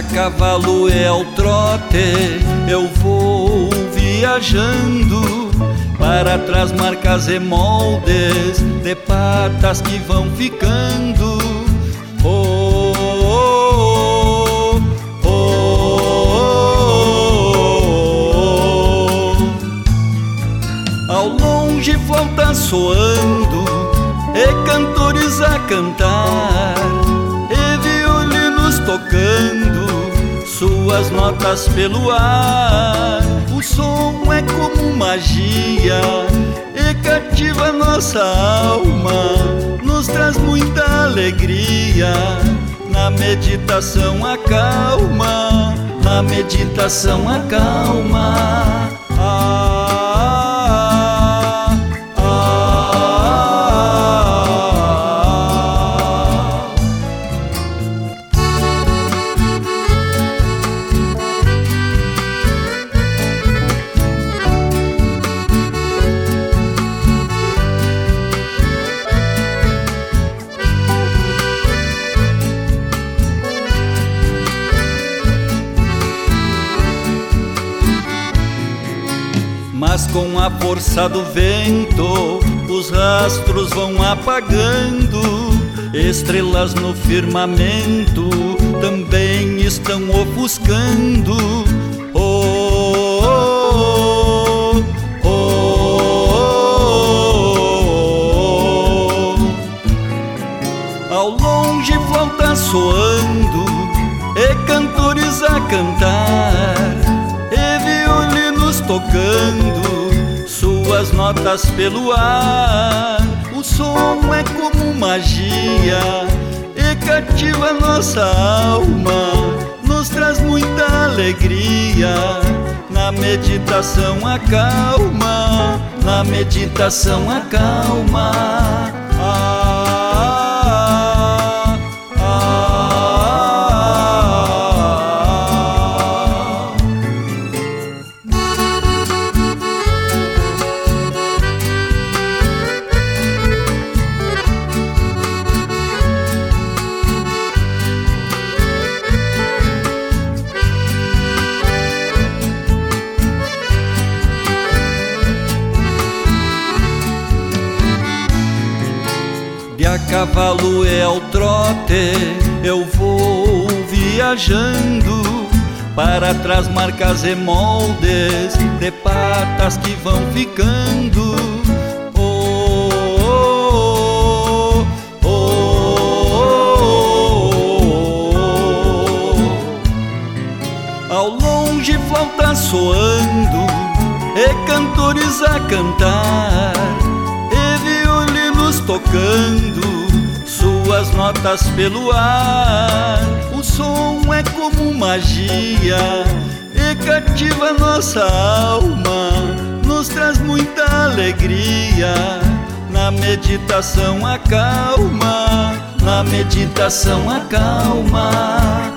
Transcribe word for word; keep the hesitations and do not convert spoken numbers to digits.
cavalo é ao trote, eu vou viajando, para trás marcas e moldes de patas que vão ficando. Oh, oh, oh, oh, oh. Ao longe flauta soando e cantores a cantar, e violinos tocando suas notas pelo ar. O som é como magia e cativa nossa alma, nos traz muita alegria, na meditação acalma, na meditação acalma. Ah, mas com a força do vento os rastros vão apagando, estrelas no firmamento também estão ofuscando. Oh, oh, oh, oh, oh. Ao longe flauta soando e cantores a cantar, tocando suas notas pelo ar. O som é como magia e cativa nossa alma, nos traz muita alegria, na meditação acalma, na meditação acalma. Ah, a cavalo é ao trote, eu vou viajando, para trás marcas e moldes de patas que vão ficando. Oh, oh, oh, oh, oh. Ao longe flauta soando e cantores a cantar, tocando suas notas pelo ar. O som é como magia e cativa nossa alma, nos traz muita alegria, na meditação acalma, na meditação acalma.